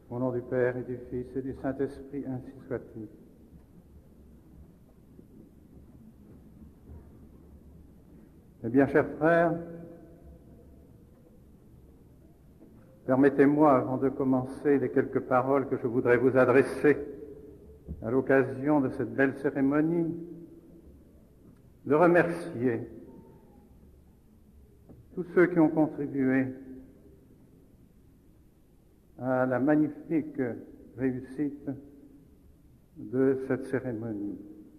Au nom du Père et du Fils et du Saint-Esprit, ainsi soit-il. Eh bien, chers frères, permettez-moi, avant de commencer, les quelques paroles que je voudrais vous adresser à l'occasion de cette belle cérémonie, de remercier tous ceux qui ont contribué à la magnifique réussite de cette cérémonie.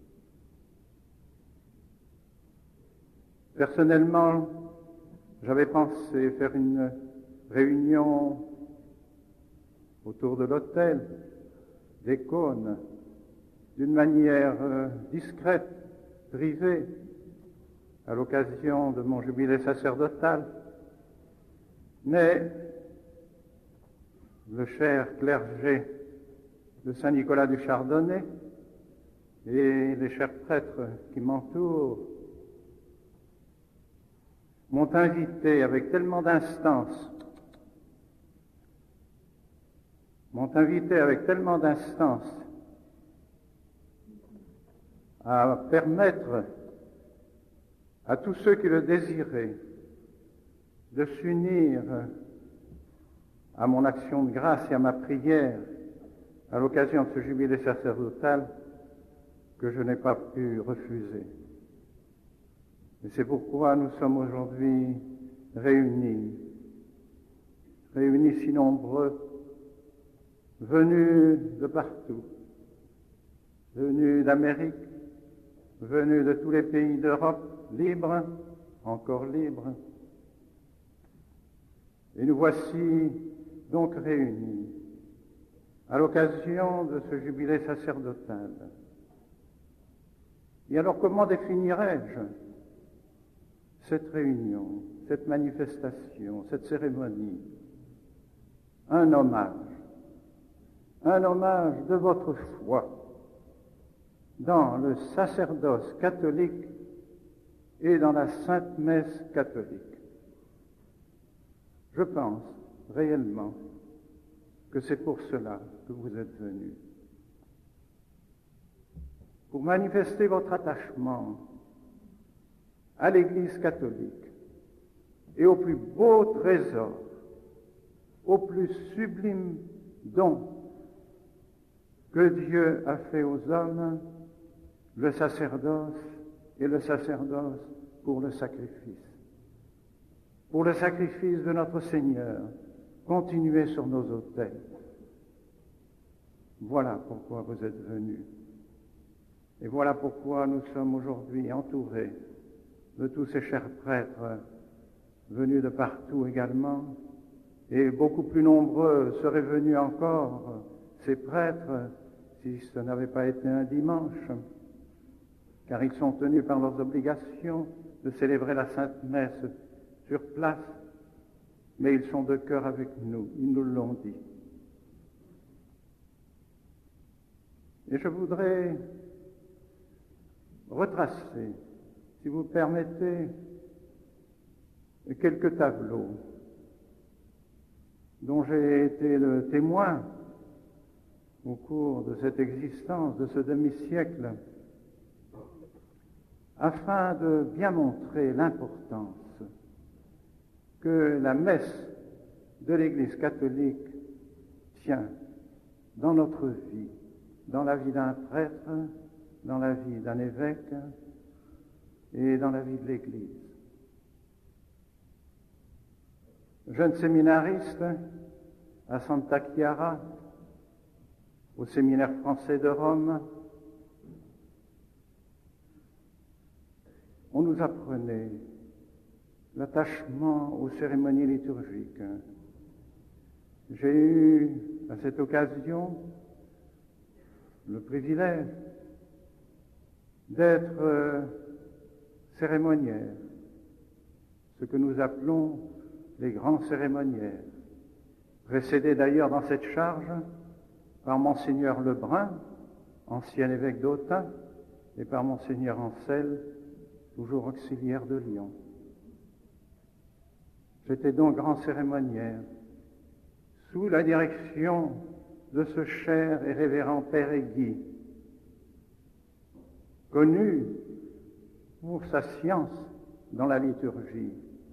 Personnellement, j'avais pensé faire une réunion autour de l'autel, des cônes, d'une manière discrète, privée, à l'occasion de mon jubilé sacerdotal. Mais le cher clergé de Saint-Nicolas du Chardonnay et les chers prêtres qui m'entourent m'ont invité avec tellement d'instance, à permettre à tous ceux qui le désiraient de s'unir à mon action de grâce et à ma prière à l'occasion de ce jubilé sacerdotal que je n'ai pas pu refuser. Et c'est pourquoi nous sommes aujourd'hui réunis si nombreux, venus de partout, venus d'Amérique, venus de tous les pays d'Europe, libres, encore libres. Et nous voici donc réunis à l'occasion de ce jubilé sacerdotal. Et alors comment définirais-je cette réunion, cette manifestation, cette cérémonie? Un hommage de votre foi dans le sacerdoce catholique et dans la Sainte Messe catholique. Je pense réellement que c'est pour cela que vous êtes venus, pour manifester votre attachement à l'Église catholique et au plus beau trésor, au plus sublime don que Dieu a fait aux hommes, le sacerdoce et le sacerdoce pour le sacrifice. Pour le sacrifice de notre Seigneur, continuez sur nos autels. Voilà pourquoi vous êtes venus. Et voilà pourquoi nous sommes aujourd'hui entourés de tous ces chers prêtres venus de partout également, et beaucoup plus nombreux seraient venus encore, ces prêtres, si ce n'avait pas été un dimanche, car ils sont tenus par leurs obligations de célébrer la Sainte Messe sur place, mais ils sont de cœur avec nous, ils nous l'ont dit. Et je voudrais retracer, si vous permettez, quelques tableaux dont j'ai été le témoin au cours de cette existence, de ce demi-siècle, afin de bien montrer l'importance que la messe de l'Église catholique tient dans notre vie, dans la vie d'un prêtre, dans la vie d'un évêque et dans la vie de l'Église. Jeune séminariste à Santa Chiara, au séminaire français de Rome, on nous apprenait l'attachement aux cérémonies liturgiques. J'ai eu, à cette occasion, le privilège d'être cérémoniaire, ce que nous appelons les grands cérémoniaires, précédé d'ailleurs dans cette charge par Monseigneur Lebrun, ancien évêque d'Autun, et par Monseigneur Ancel, toujours auxiliaire de Lyon. J'étais donc grand cérémoniaire, sous la direction de ce cher et révérend Père Aiguille, connu pour sa science dans la liturgie.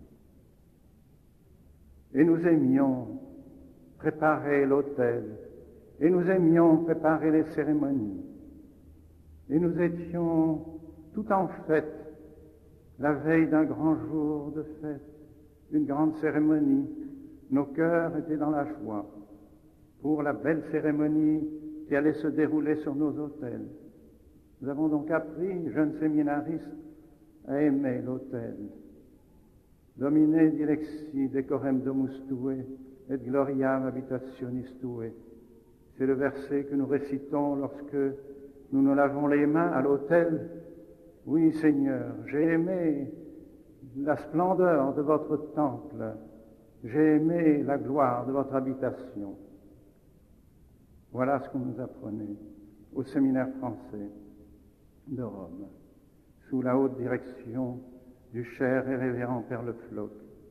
Et nous aimions préparer l'autel, et nous aimions préparer les cérémonies. Et nous étions tout en fête, la veille d'un grand jour de fête, d'une grande cérémonie. Nos cœurs étaient dans la joie pour la belle cérémonie qui allait se dérouler sur nos autels. Nous avons donc appris, jeunes séminaristes, à aimer l'autel. Domine dilexi decorem domus tue, et gloriam habitationis tue. C'est le verset que nous récitons lorsque nous nous lavons les mains à l'autel. Oui, Seigneur, j'ai aimé la splendeur de votre temple, j'ai aimé la gloire de votre habitation. Voilà ce qu'on nous apprenait au séminaire français de Rome, sous la haute direction du cher et révérend Père Le Floch.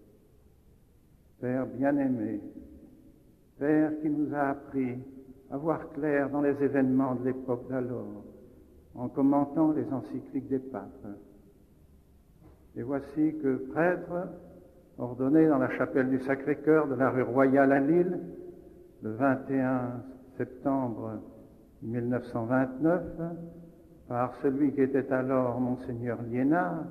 Père bien-aimé, Père qui nous a appris à voir clair dans les événements de l'époque d'alors, en commentant les encycliques des papes. Et voici que prêtre, ordonné dans la chapelle du Sacré-Cœur de la rue Royale à Lille, le 21 septembre 1929, par celui qui était alors Monseigneur Liénard,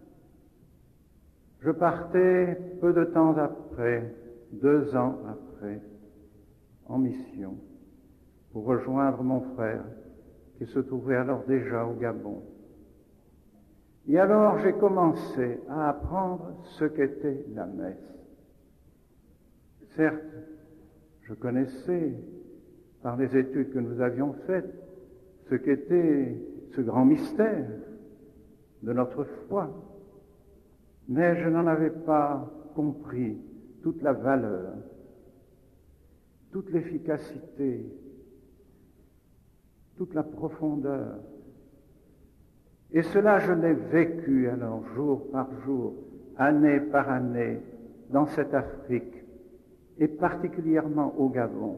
je partais peu de temps après, 2 ans après, en mission, pour rejoindre mon frère, qui se trouvait alors déjà au Gabon. Et alors j'ai commencé à apprendre ce qu'était la messe. Certes, je connaissais, par les études que nous avions faites, ce qu'était ce grand mystère de notre foi, mais je n'en avais pas compris toute la valeur, toute l'efficacité, toute la profondeur. Et cela, je l'ai vécu alors, jour par jour, année par année, dans cette Afrique, et particulièrement au Gabon,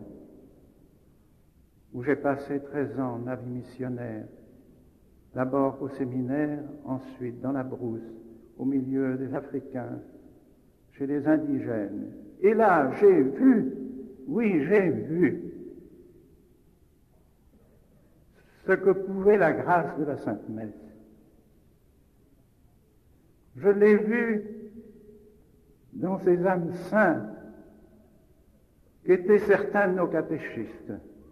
où j'ai passé 13 ans ma vie missionnaire, d'abord au séminaire, ensuite dans la brousse, au milieu des Africains, chez les indigènes. Et là, j'ai vu, oui, j'ai vu, ce que pouvait la grâce de la Sainte Messe. Je l'ai vu dans ces âmes saintes qu'étaient certains de nos catéchistes.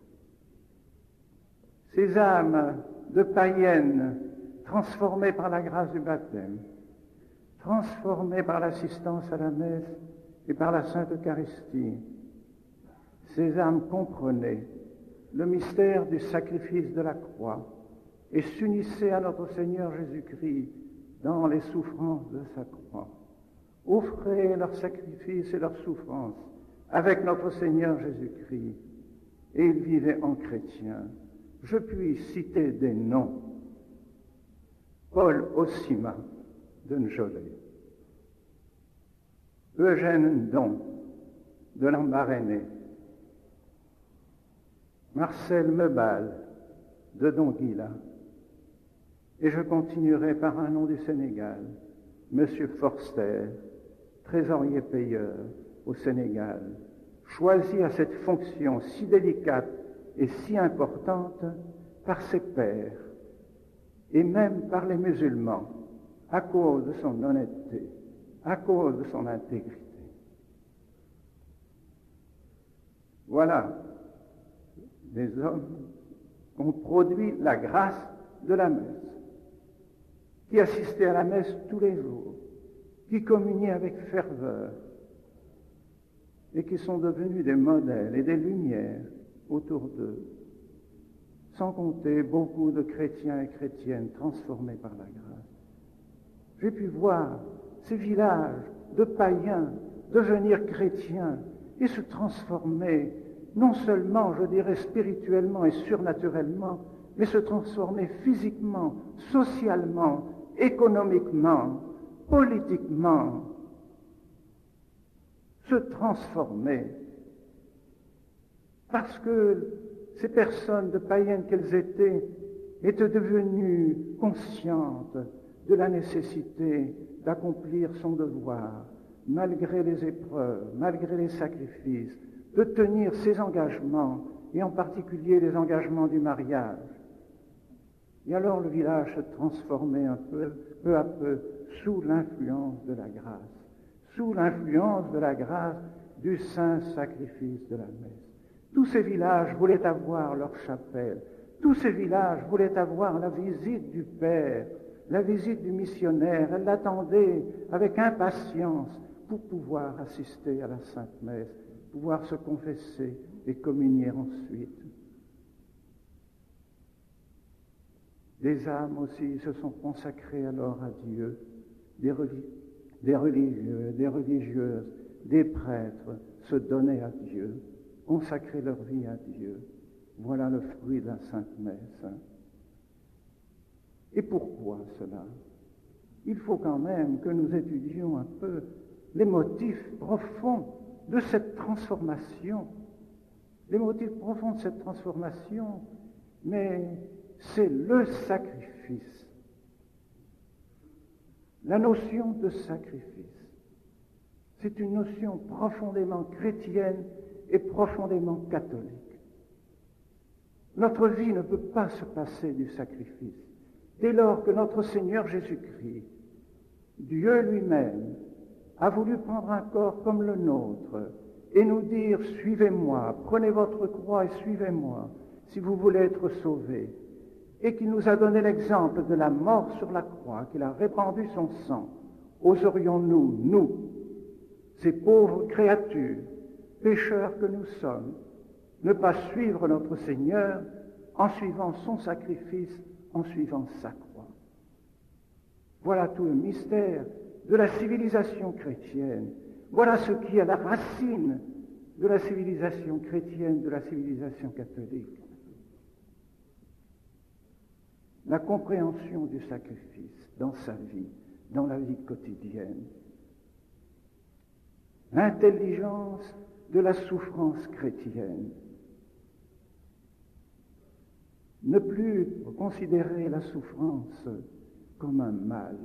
Ces âmes de païennes transformées par la grâce du baptême, transformées par l'assistance à la messe et par la Sainte Eucharistie. Ces âmes comprenaient le mystère du sacrifice de la croix et s'unissaient à notre Seigneur Jésus-Christ dans les souffrances de sa croix. Offraient leur sacrifice et leur souffrance avec notre Seigneur Jésus-Christ, et ils vivaient en chrétiens. Je puis citer des noms. Paul Ossima de Njolet, Eugène Don de Lambaréné, Marcel Mebal de Donguila, et je continuerai par un nom du Sénégal, Monsieur Forster, trésorier payeur au Sénégal, choisi à cette fonction si délicate et si importante par ses pairs, et même par les musulmans, à cause de son honnêteté, à cause de son intégrité. Voilà des hommes qui ont produit la grâce de la messe, qui assistaient à la messe tous les jours, qui communiaient avec ferveur, et qui sont devenus des modèles et des lumières autour d'eux, sans compter beaucoup de chrétiens et chrétiennes transformés par la grâce. J'ai pu voir ces villages de païens devenir chrétiens et se transformer, non seulement, je dirais, spirituellement et surnaturellement, mais se transformer physiquement, socialement, économiquement, politiquement, se transformer. Parce que ces personnes de païennes qu'elles étaient devenues conscientes de la nécessité d'accomplir son devoir, malgré les épreuves, malgré les sacrifices, de tenir ses engagements, et en particulier les engagements du mariage. Et alors le village se transformait peu à peu, sous l'influence de la grâce, sous l'influence de la grâce du saint sacrifice de la messe. Tous ces villages voulaient avoir leur chapelle, tous ces villages voulaient avoir la visite du Père, la visite du missionnaire. Elles l'attendaient avec impatience pour pouvoir assister à la Sainte Messe, pouvoir se confesser et communier ensuite. Des âmes aussi se sont consacrées alors à Dieu, des religieux, des religieuses, des prêtres se donnaient à Dieu, consacraient leur vie à Dieu. Voilà le fruit de la Sainte Messe. Et pourquoi cela? Il faut quand même que nous étudions un peu les motifs profonds de cette transformation. Les motifs profonds de cette transformation, mais c'est le sacrifice. La notion de sacrifice, c'est une notion profondément chrétienne et profondément catholique. Notre vie ne peut pas se passer du sacrifice. Dès lors que notre Seigneur Jésus-Christ, Dieu lui-même, a voulu prendre un corps comme le nôtre et nous dire « Suivez-moi, prenez votre croix et suivez-moi si vous voulez être sauvés », et qu'il nous a donné l'exemple de la mort sur la croix, qu'il a répandu son sang, oserions-nous, nous, ces pauvres créatures, pécheurs que nous sommes, ne pas suivre notre Seigneur en suivant son sacrifice, en suivant sa croix? Voilà tout le mystère de la civilisation chrétienne. Voilà ce qui est la racine de la civilisation chrétienne, de la civilisation catholique. La compréhension du sacrifice dans sa vie, dans la vie quotidienne. L'intelligence de la souffrance chrétienne. Ne plus considérer la souffrance comme un mal,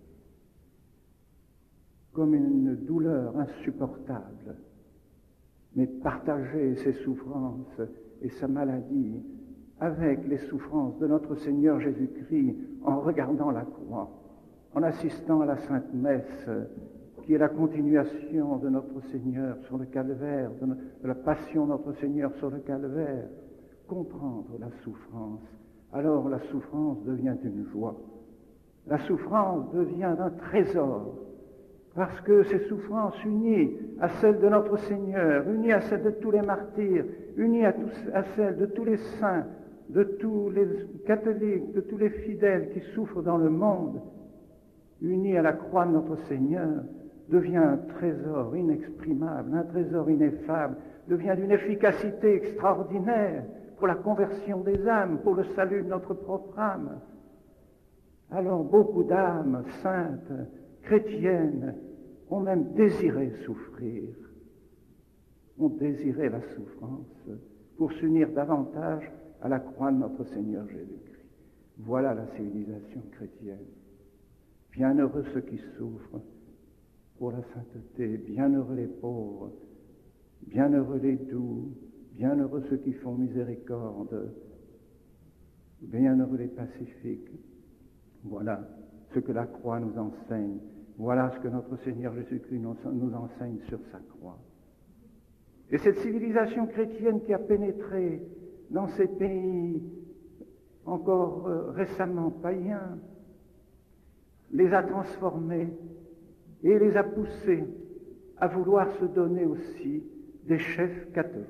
comme une douleur insupportable, mais partager ses souffrances et sa maladie avec les souffrances de notre Seigneur Jésus-Christ en regardant la croix, en assistant à la Sainte Messe, qui est la continuation de notre Seigneur sur le calvaire, de la passion de notre Seigneur sur le calvaire. Comprendre la souffrance, alors la souffrance devient une joie. La souffrance devient un trésor, parce que ces souffrances unies à celles de notre Seigneur, unies à celles de tous les martyrs, unies à celles de tous les saints, de tous les catholiques, de tous les fidèles qui souffrent dans le monde, unies à la croix de notre Seigneur, devient un trésor inexprimable, un trésor ineffable, devient d'une efficacité extraordinaire pour la conversion des âmes, pour le salut de notre propre âme. Alors beaucoup d'âmes saintes, chrétiennes, ont même désiré souffrir, ont désiré la souffrance pour s'unir davantage à la croix de notre Seigneur Jésus-Christ. Voilà la civilisation chrétienne. Bienheureux ceux qui souffrent pour la sainteté, bienheureux les pauvres, bienheureux les doux, bienheureux ceux qui font miséricorde, bienheureux les pacifiques. Voilà ce que la croix nous enseigne. Voilà ce que notre Seigneur Jésus-Christ nous enseigne sur sa croix. Et cette civilisation chrétienne qui a pénétré dans ces pays encore récemment païens, les a transformés et les a poussés à vouloir se donner aussi des chefs catholiques.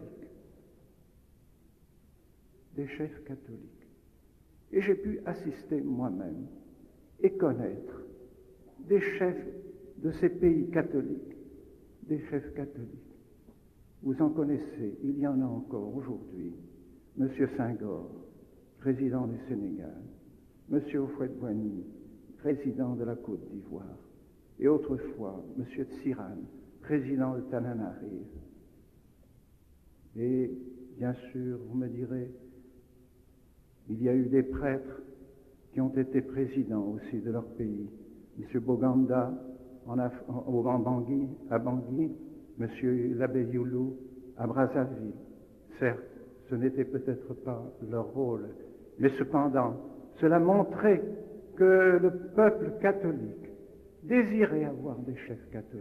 Des chefs catholiques. Et j'ai pu assister moi-même et connaître des chefs de ces pays catholiques, des chefs catholiques. Vous en connaissez, il y en a encore aujourd'hui. Monsieur Senghor, président du Sénégal, Monsieur Houphouët-Boigny, président de la Côte d'Ivoire, et autrefois Monsieur Tsirane, président de Tananarive. Et bien sûr, vous me direz, il y a eu des prêtres qui ont été présidents aussi de leur pays. M. Boganda à Bangui, M. l'abbé Youlou à Brazzaville. Certes, ce n'était peut-être pas leur rôle, mais cependant, cela montrait que le peuple catholique désirait avoir des chefs catholiques,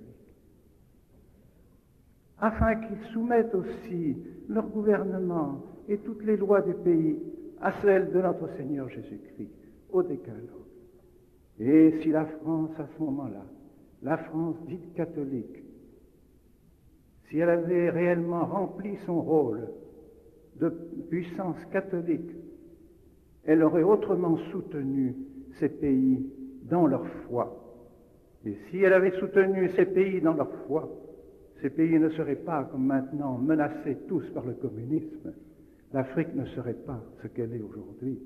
afin qu'ils soumettent aussi leur gouvernement et toutes les lois du pays à celles de notre Seigneur Jésus-Christ, au décalogue. Et si la France, à ce moment-là, la France dite catholique, si elle avait réellement rempli son rôle de puissance catholique, elle aurait autrement soutenu ces pays dans leur foi. Et si elle avait soutenu ces pays dans leur foi, ces pays ne seraient pas, comme maintenant, menacés tous par le communisme. L'Afrique ne serait pas ce qu'elle est aujourd'hui.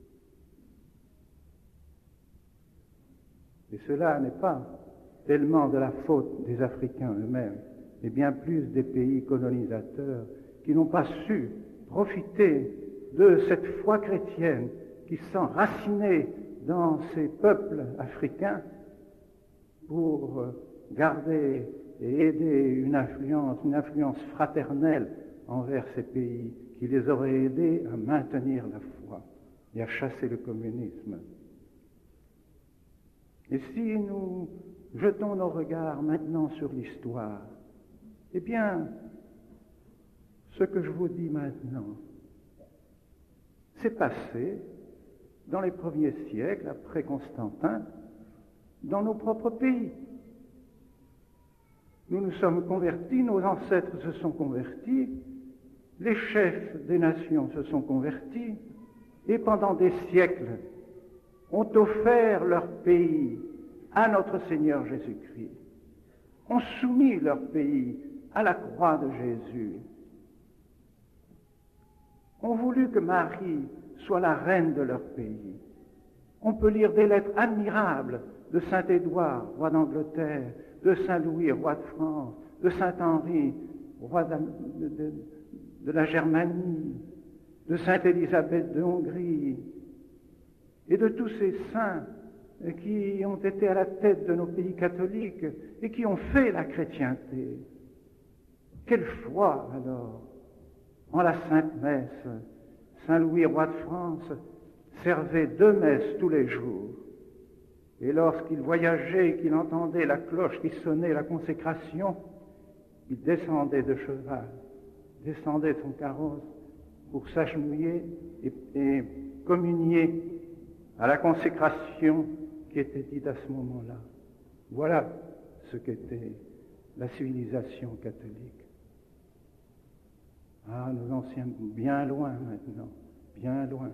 Et cela n'est pas tellement de la faute des Africains eux-mêmes, mais bien plus des pays colonisateurs qui n'ont pas su profiter de cette foi chrétienne qui s'enracinait dans ces peuples africains pour garder et aider une influence fraternelle envers ces pays qui les aurait aidés à maintenir la foi et à chasser le communisme. Et si nous jetons nos regards maintenant sur l'histoire, eh bien, ce que je vous dis maintenant s'est passé dans les premiers siècles, après Constantin, dans nos propres pays. Nous nous sommes convertis, nos ancêtres se sont convertis, les chefs des nations se sont convertis, et pendant des siècles ont offert leur pays à notre Seigneur Jésus-Christ, ont soumis leur pays à la croix de Jésus, ont voulu que Marie soit la reine de leur pays. On peut lire des lettres admirables de Saint-Édouard, roi d'Angleterre, de Saint-Louis, roi de France, de Saint-Henri, roi de la Germanie, de Sainte-Élisabeth de Hongrie, et de tous ces saints qui ont été à la tête de nos pays catholiques et qui ont fait la chrétienté. Quelle foi alors en la Sainte Messe. Saint-Louis, roi de France, servait 2 messes tous les jours. Et lorsqu'il voyageait et qu'il entendait la cloche qui sonnait la consécration, il descendait de cheval, descendait de son carrosse pour s'agenouiller et communier à la consécration qui était dite à ce moment-là. Voilà ce qu'était la civilisation catholique. Ah, nous en sommes bien loin maintenant, bien loin.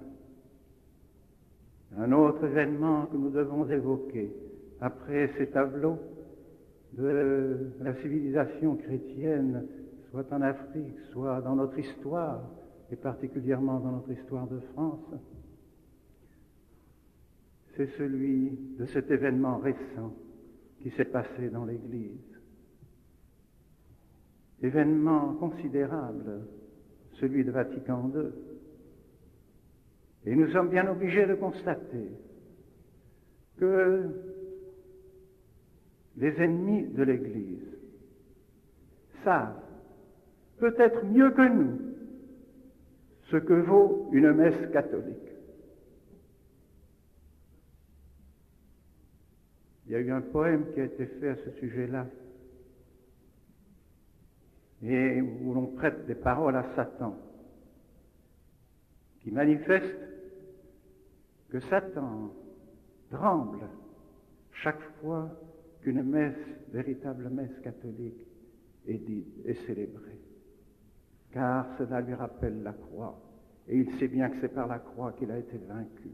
Un autre événement que nous devons évoquer après ces tableaux de la civilisation chrétienne, soit en Afrique, soit dans notre histoire, et particulièrement dans notre histoire de France, c'est celui de cet événement récent qui s'est passé dans l'Église. Événement considérable, celui de Vatican II. Et nous sommes bien obligés de constater que les ennemis de l'Église savent, peut-être mieux que nous, ce que vaut une messe catholique. Il y a eu un poème qui a été fait à ce sujet-là, et où l'on prête des paroles à Satan, qui manifeste que Satan tremble chaque fois qu'une messe, véritable messe catholique, est dite et célébrée. Car cela lui rappelle la croix, et il sait bien que c'est par la croix qu'il a été vaincu.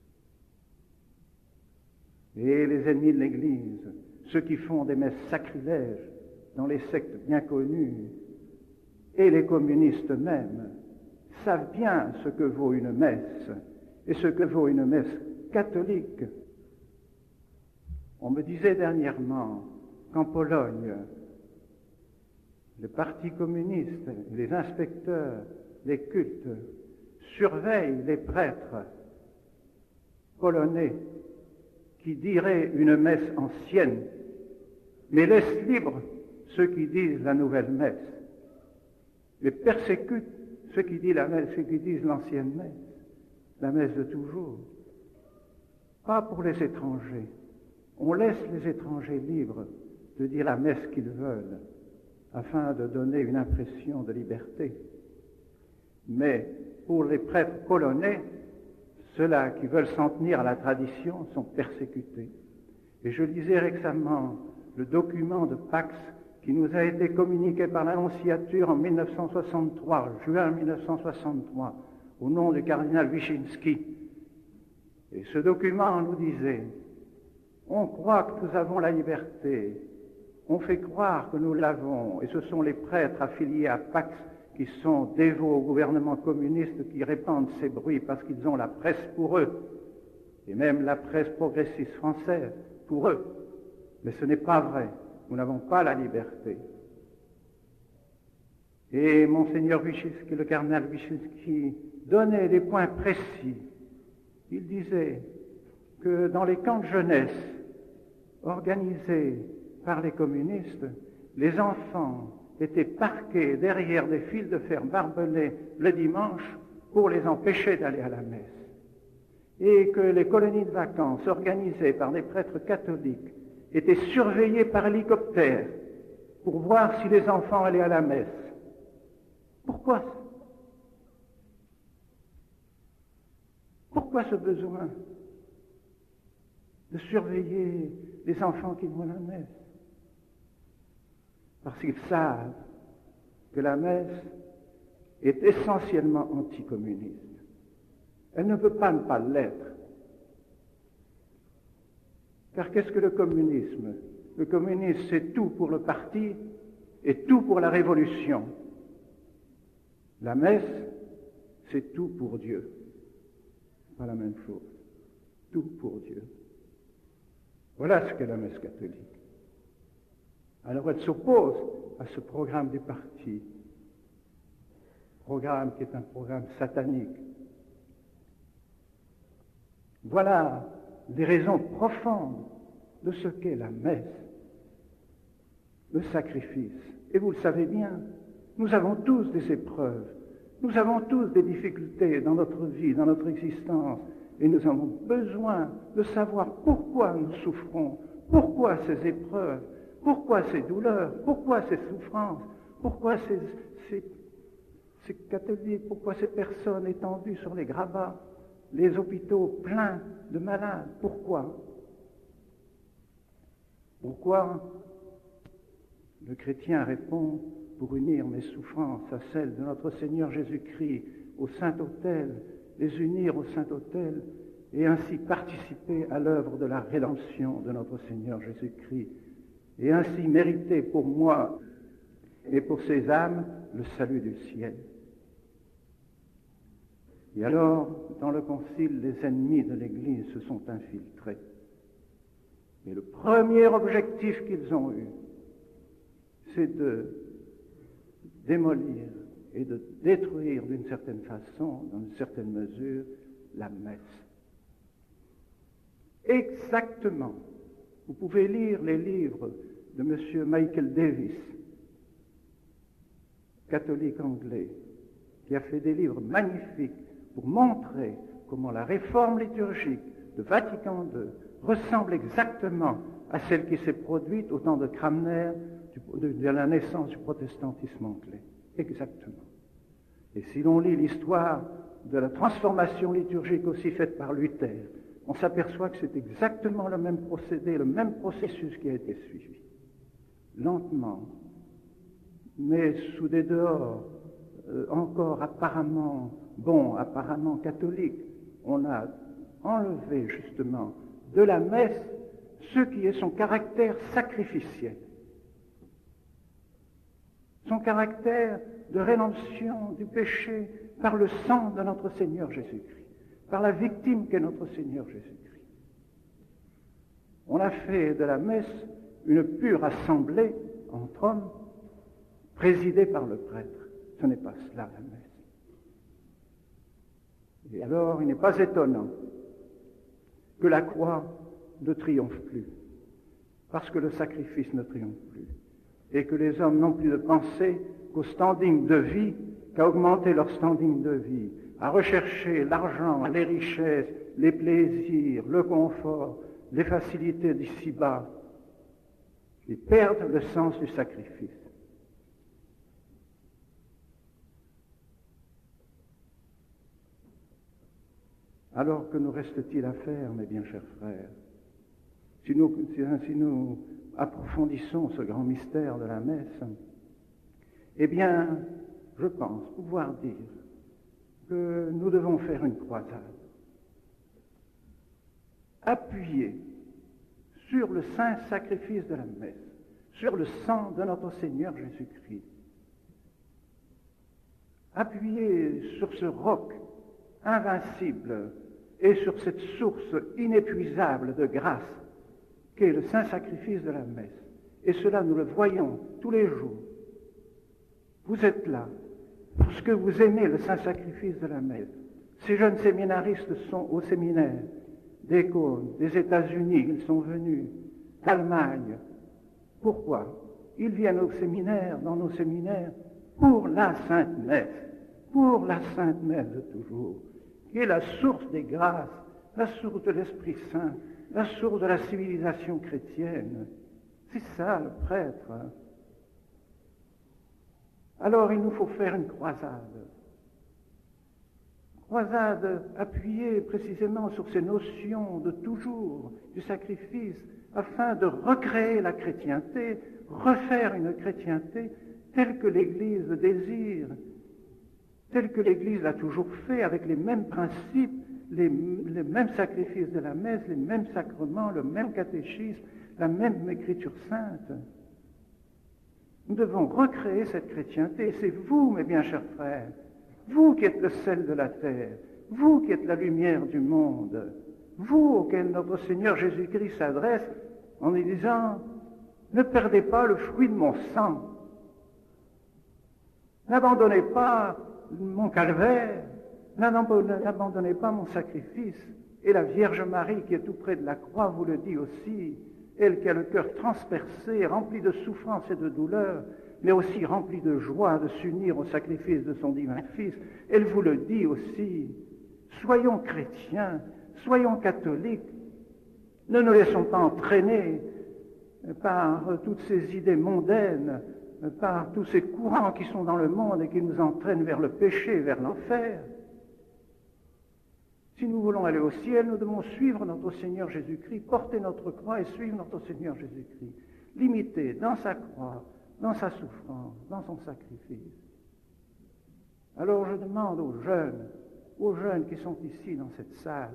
Et les ennemis de l'Église, ceux qui font des messes sacrilèges dans les sectes bien connues, et les communistes eux-mêmes, savent bien ce que vaut une messe, et ce que vaut une messe catholique. On me disait dernièrement qu'en Pologne, le Parti communiste, les inspecteurs les cultes, surveille les prêtres polonais qui diraient une messe ancienne, mais laisse libre ceux qui disent la nouvelle messe, mais persécute ceux qui disent l'ancienne messe, la messe de toujours. Pas pour les étrangers. On laisse les étrangers libres de dire la messe qu'ils veulent, afin de donner une impression de liberté. Mais pour les prêtres polonais, ceux-là qui veulent s'en tenir à la tradition sont persécutés. Et je lisais récemment le document de Pax qui nous a été communiqué par l'Annonciature en 1963, juin 1963, au nom du cardinal Wyszynski. Et ce document nous disait: on croit que nous avons la liberté, on fait croire que nous l'avons, et ce sont les prêtres affiliés à Pax qui sont dévots au gouvernement communiste qui répandent ces bruits parce qu'ils ont la presse pour eux, et même la presse progressiste française pour eux. Mais ce n'est pas vrai, nous n'avons pas la liberté. Et Monseigneur Wyszynski, le cardinal Wyszynski, donnait des points précis. Il disait que dans les camps de jeunesse organisés par les communistes, les enfants étaient parqués derrière des fils de fer barbelés le dimanche pour les empêcher d'aller à la messe. Et que les colonies de vacances organisées par des prêtres catholiques étaient surveillées par hélicoptère pour voir si les enfants allaient à la messe. Pourquoi ça? Pourquoi ce besoin de surveiller les enfants qui vont à la messe? Parce qu'ils savent que la messe est essentiellement anticommuniste. Elle ne peut pas ne pas l'être. Car qu'est-ce que le communisme? Le communisme, c'est tout pour le parti et tout pour la révolution. La messe, c'est tout pour Dieu. Pas la même chose. Tout pour Dieu. Voilà ce qu'est la messe catholique. Alors elle s'oppose à ce programme du parti, programme qui est un programme satanique. Voilà des raisons profondes de ce qu'est la messe, le sacrifice. Et vous le savez bien, nous avons tous des épreuves, nous avons tous des difficultés dans notre vie, dans notre existence, et nous avons besoin de savoir pourquoi nous souffrons, pourquoi ces épreuves, pourquoi ces douleurs, pourquoi ces souffrances, pourquoi ces catholiques, pourquoi ces personnes étendues sur les grabats, les hôpitaux pleins de malades. Pourquoi? Pourquoi? Le chrétien répond: pour unir mes souffrances à celles de notre Seigneur Jésus-Christ au Saint-Autel, les unir au Saint-Autel et ainsi participer à l'œuvre de la rédemption de notre Seigneur Jésus-Christ et ainsi mériter pour moi et pour ces âmes le salut du ciel. Et alors, dans le concile, les ennemis de l'Église se sont infiltrés. Et le premier objectif qu'ils ont eu, c'est de démolir et de détruire d'une certaine façon, dans une certaine mesure, la messe. Exactement. Vous pouvez lire les livres de M. Michael Davis, catholique anglais, qui a fait des livres magnifiques pour montrer comment la réforme liturgique de Vatican II ressemble exactement à celle qui s'est produite au temps de Cranmer, de la naissance du protestantisme anglais. Exactement. Et si l'on lit l'histoire de la transformation liturgique aussi faite par Luther, on s'aperçoit que c'est exactement le même procédé, le même processus qui a été suivi. Lentement, mais sous des dehors encore apparemment bons, apparemment catholiques, on a enlevé justement de la messe ce qui est son caractère sacrificiel, son caractère de rédemption du péché par le sang de notre Seigneur Jésus-Christ, par la victime qu'est notre Seigneur Jésus-Christ. On a fait de la messe une pure assemblée entre hommes, présidée par le prêtre. Ce n'est pas cela la messe. Et alors, il n'est pas étonnant que la croix ne triomphe plus, parce que le sacrifice ne triomphe plus, et que les hommes n'ont plus de penser qu'au standing de vie, qu'à augmenter leur standing de vie, à rechercher l'argent, les richesses, les plaisirs, le confort, les facilités d'ici-bas, et perdent le sens du sacrifice. Alors que nous reste-t-il à faire, mes bien chers frères, si nous approfondissons ce grand mystère de la messe? Eh bien, je pense pouvoir dire que nous devons faire une croisade, appuyée sur le saint sacrifice de la messe, sur le sang de notre Seigneur Jésus-Christ, appuyée sur ce roc invincible et sur cette source inépuisable de grâce qu'est le saint sacrifice de la messe. Et cela, nous le voyons tous les jours. Vous êtes là parce que vous aimez le saint sacrifice de la messe. Ces jeunes séminaristes sont au séminaire des Cônes, des États-Unis, ils sont venus d'Allemagne. Pourquoi? Ils viennent au séminaire, dans nos séminaires, pour la Sainte Messe, pour la Sainte Messe de toujours, qui est la source des grâces, la source de l'Esprit Saint, la source de la civilisation chrétienne. C'est ça, le prêtre. Alors, il nous faut faire une croisade. Croisade appuyée précisément sur ces notions de toujours, du sacrifice, afin de recréer la chrétienté, refaire une chrétienté telle que l'Église le désire, telle que l'Église l'a toujours fait, avec les mêmes principes, les mêmes sacrifices de la messe, les mêmes sacrements, le même catéchisme, la même écriture sainte. Nous devons recréer cette chrétienté, et c'est vous, mes bien chers frères, vous qui êtes le sel de la terre, vous qui êtes la lumière du monde, vous auquel notre Seigneur Jésus-Christ s'adresse en lui disant « Ne perdez pas le fruit de mon sang, n'abandonnez pas mon calvaire, n'abandonnez pas mon sacrifice. » Et la Vierge Marie qui est tout près de la croix vous le dit aussi, elle qui a le cœur transpercé, rempli de souffrance et de douleur, mais aussi rempli de joie de s'unir au sacrifice de son divin Fils, elle vous le dit aussi. Soyons chrétiens, soyons catholiques, ne nous laissons pas entraîner par toutes ces idées mondaines, par tous ces courants qui sont dans le monde et qui nous entraînent vers le péché, vers l'enfer. Si nous voulons aller au ciel, nous devons suivre notre Seigneur Jésus-Christ, porter notre croix et suivre notre Seigneur Jésus-Christ, l'imiter dans sa croix, dans sa souffrance, dans son sacrifice. Alors je demande aux jeunes qui sont ici dans cette salle,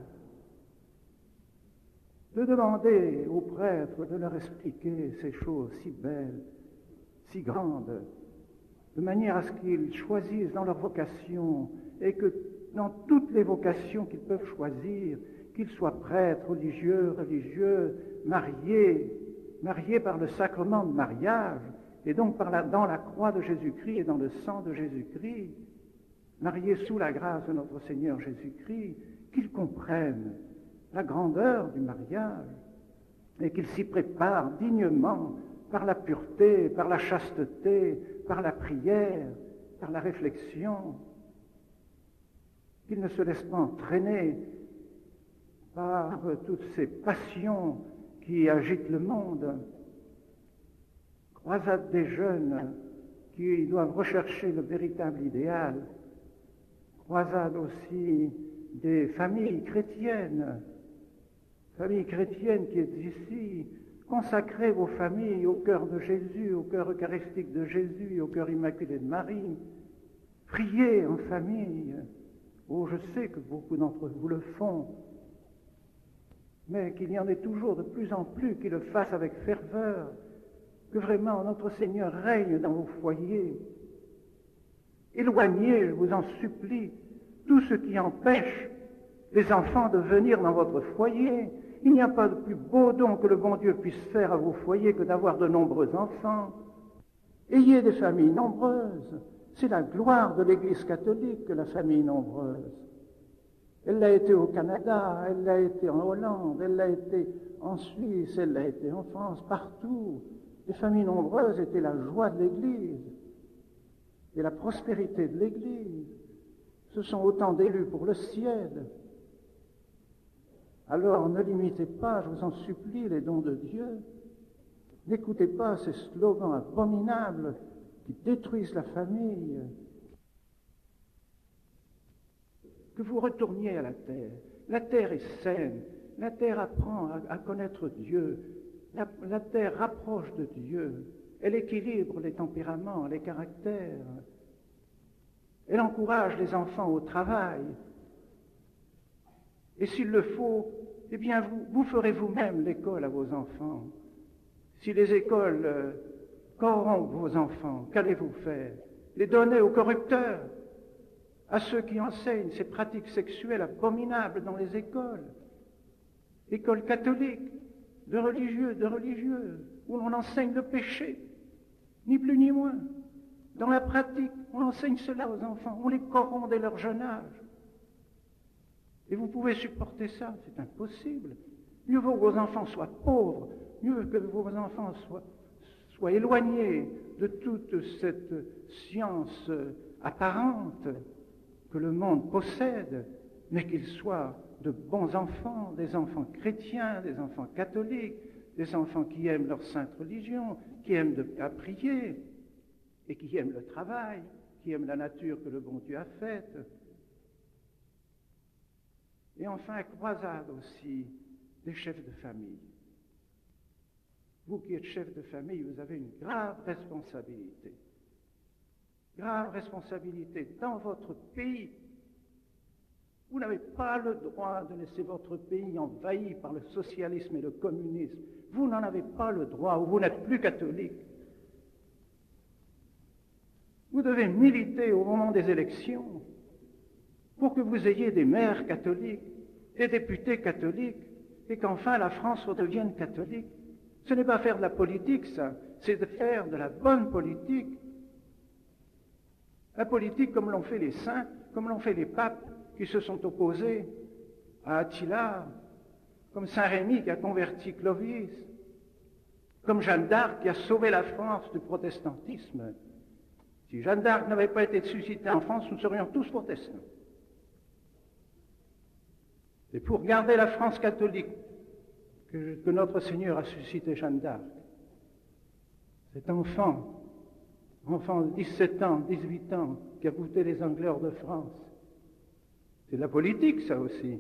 de demander aux prêtres de leur expliquer ces choses si belles, si grandes, de manière à ce qu'ils choisissent dans leur vocation et que dans toutes les vocations qu'ils peuvent choisir, qu'ils soient prêtres, religieux, mariés par le sacrement de mariage, et donc dans la croix de Jésus-Christ et dans le sang de Jésus-Christ, mariés sous la grâce de notre Seigneur Jésus-Christ, qu'ils comprennent la grandeur du mariage et qu'ils s'y préparent dignement par la pureté, par la chasteté, par la prière, par la réflexion, qu'ils ne se laissent pas entraîner par toutes ces passions qui agitent le monde. Croisade des jeunes qui doivent rechercher le véritable idéal. Croisade aussi des familles chrétiennes qui est ici. Consacrez vos familles au cœur de Jésus, au cœur eucharistique de Jésus, au cœur immaculé de Marie. Priez en famille. Oh, je sais que beaucoup d'entre vous le font, mais qu'il y en ait toujours de plus en plus qui le fassent avec ferveur, que vraiment notre Seigneur règne dans vos foyers. Éloignez, je vous en supplie, tout ce qui empêche les enfants de venir dans votre foyer. Il n'y a pas de plus beau don que le bon Dieu puisse faire à vos foyers que d'avoir de nombreux enfants. Ayez des familles nombreuses. C'est la gloire de l'Église catholique que la famille nombreuse. Elle l'a été au Canada, elle l'a été en Hollande, elle l'a été en Suisse, elle l'a été en France, partout. Les familles nombreuses étaient la joie de l'Église et la prospérité de l'Église. Ce sont autant d'élus pour le ciel. Alors ne limitez pas, je vous en supplie, les dons de Dieu. N'écoutez pas ces slogans abominables qui détruisent la famille. Que vous retourniez à la terre. La terre est saine. La terre apprend à connaître Dieu. La terre rapproche de Dieu. Elle équilibre les tempéraments, les caractères. Elle encourage les enfants au travail. Et s'il le faut, eh bien, vous ferez vous-même l'école à vos enfants. Si les écoles corrompent vos enfants, qu'allez-vous faire? Les donner aux corrupteurs, à ceux qui enseignent ces pratiques sexuelles abominables dans les écoles. Écoles catholiques, de religieuses, où l'on enseigne le péché, ni plus ni moins. Dans la pratique, on enseigne cela aux enfants, on les corrompt dès leur jeune âge. Et vous pouvez supporter ça, c'est impossible. Mieux vaut que vos enfants soient pauvres, mieux que vos enfants soient éloignés de toute cette science apparente que le monde possède, mais qu'ils soient de bons enfants, des enfants chrétiens, des enfants catholiques, des enfants qui aiment leur sainte religion, qui aiment à prier, et qui aiment le travail, qui aiment la nature que le bon Dieu a faite. Et enfin, croisade aussi des chefs de famille. Vous qui êtes chef de famille, vous avez une grave responsabilité. Grave responsabilité dans votre pays. Vous n'avez pas le droit de laisser votre pays envahi par le socialisme et le communisme. Vous n'en avez pas le droit, ou vous n'êtes plus catholique. Vous devez militer au moment des élections pour que vous ayez des maires catholiques, des députés catholiques, et qu'enfin la France redevienne catholique. Ce n'est pas faire de la politique, ça, c'est de faire de la bonne politique. La politique comme l'ont fait les saints, comme l'ont fait les papes qui se sont opposés à Attila, comme Saint Rémy qui a converti Clovis, comme Jeanne d'Arc qui a sauvé la France du protestantisme. Si Jeanne d'Arc n'avait pas été suscitée en France, nous serions tous protestants. C'est pour garder la France catholique que notre Seigneur a suscité Jeanne d'Arc. Cet enfant de 17 ans, 18 ans, qui a poussé les Anglais hors de France. C'est de la politique, ça aussi.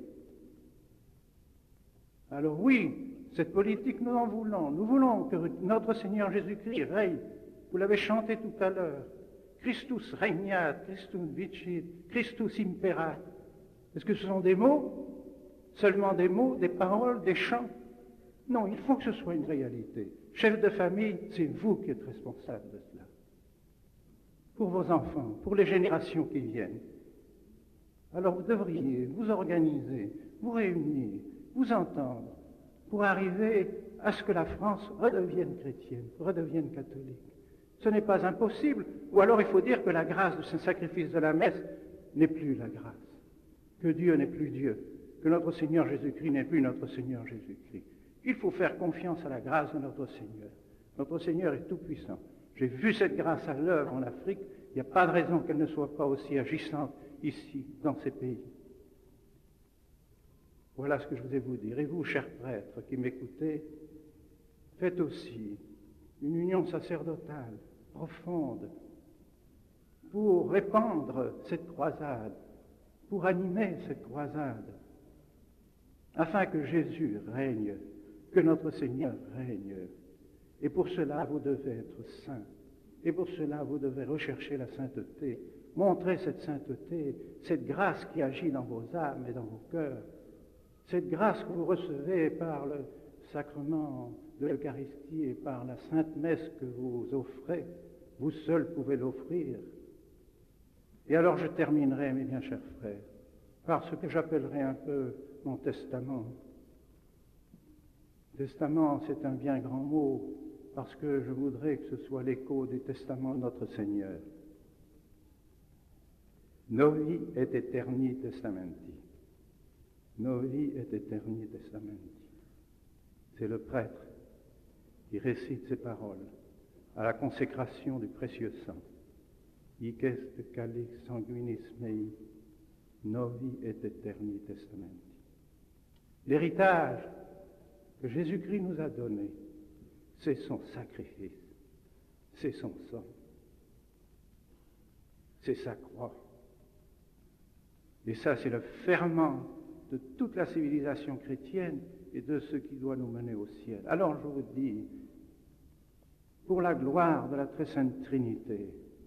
Alors oui, cette politique, nous en voulons. Nous voulons que notre Seigneur Jésus-Christ règne. Vous l'avez chanté tout à l'heure. Christus regnat, Christus vicit, Christus imperat. Est-ce que ce sont des mots? Seulement des mots, des paroles, des chants? Non, il faut que ce soit une réalité. Chef de famille, c'est vous qui êtes responsable de cela. Pour vos enfants, pour les générations qui viennent. Alors vous devriez vous organiser, vous réunir, vous entendre, pour arriver à ce que la France redevienne chrétienne, redevienne catholique. Ce n'est pas impossible, ou alors il faut dire que la grâce de ce sacrifice de la messe n'est plus la grâce, que Dieu n'est plus Dieu, que notre Seigneur Jésus-Christ n'est plus notre Seigneur Jésus-Christ. Il faut faire confiance à la grâce de notre Seigneur. Notre Seigneur est tout-puissant. J'ai vu cette grâce à l'œuvre en Afrique, il n'y a pas de raison qu'elle ne soit pas aussi agissante ici, dans ces pays. Voilà ce que je voulais vous dire. Et vous, chers prêtres qui m'écoutez, faites aussi une union sacerdotale profonde pour répandre cette croisade, pour animer cette croisade, afin que Jésus règne, que notre Seigneur règne. Et pour cela, vous devez être saints. Et pour cela, vous devez rechercher la sainteté, montrer cette sainteté, cette grâce qui agit dans vos âmes et dans vos cœurs, cette grâce que vous recevez par le sacrement de l'Eucharistie et par la Sainte Messe que vous offrez. Vous seuls pouvez l'offrir. Et alors je terminerai, mes bien chers frères, par ce que j'appellerai un peu mon testament. Testament, c'est un bien grand mot, parce que je voudrais que ce soit l'écho du testament de notre Seigneur. Novi et aeterni testamenti. Novi et aeterni testamenti. C'est le prêtre qui récite ces paroles à la consécration du précieux sang. Hic est calix sanguinis mei, novi et aeterni testamenti. L'héritage que Jésus-Christ nous a donné, c'est son sacrifice, c'est son sang, c'est sa croix. Et ça, c'est le ferment de toute la civilisation chrétienne et de ce qui doit nous mener au ciel. Alors je vous dis, pour la gloire de la très sainte Trinité,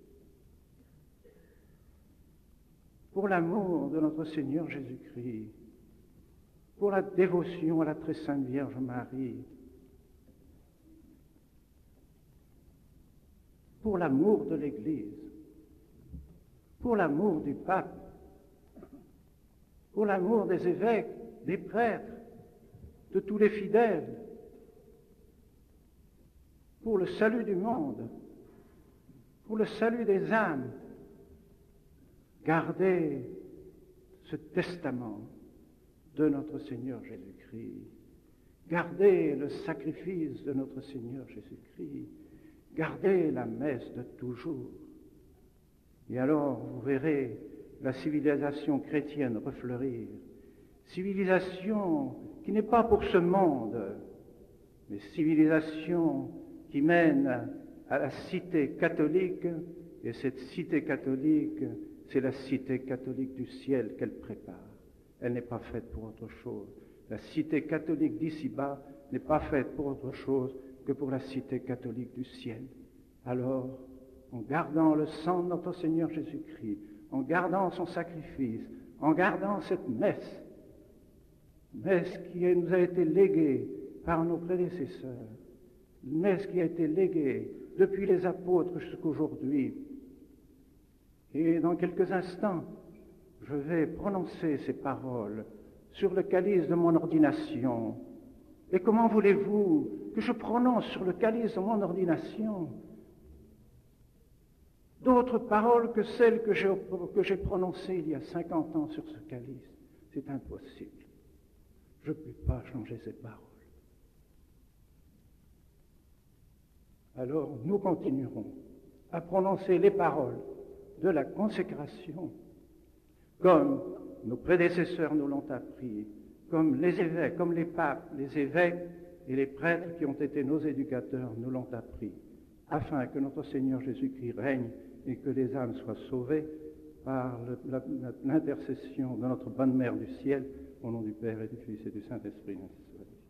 pour l'amour de notre Seigneur Jésus-Christ, pour la dévotion à la très sainte Vierge Marie, pour l'amour de l'Église, pour l'amour du pape, pour l'amour des évêques, des prêtres, de tous les fidèles, pour le salut du monde, pour le salut des âmes, gardez ce testament de notre Seigneur Jésus-Christ. Gardez le sacrifice de notre Seigneur Jésus-Christ. Gardez la messe de toujours. Et alors vous verrez la civilisation chrétienne refleurir. Civilisation qui n'est pas pour ce monde, mais civilisation qui mène à la cité catholique. Et cette cité catholique, c'est la cité catholique du ciel qu'elle prépare. Elle n'est pas faite pour autre chose. La cité catholique d'ici-bas n'est pas faite pour autre chose que pour la cité catholique du ciel. Alors, en gardant le sang de notre Seigneur Jésus-Christ, en gardant son sacrifice, en gardant cette messe qui nous a été léguée par nos prédécesseurs, une messe qui a été léguée depuis les apôtres jusqu'aujourd'hui. Et dans quelques instants, je vais prononcer ces paroles sur le calice de mon ordination. Et comment voulez-vous que je prononce sur le calice de mon ordination d'autres paroles que celles que j'ai prononcées il y a 50 ans sur ce calice? C'est impossible. Je ne peux pas changer ces paroles. Alors nous continuerons à prononcer les paroles de la consécration comme nos prédécesseurs nous l'ont appris, comme les évêques, comme les papes, les évêques et les prêtres qui ont été nos éducateurs nous l'ont appris, afin que notre Seigneur Jésus-Christ règne et que les âmes soient sauvées par l'intercession de notre bonne Mère du ciel, au nom du Père et du Fils et du Saint-Esprit. Ainsi soit.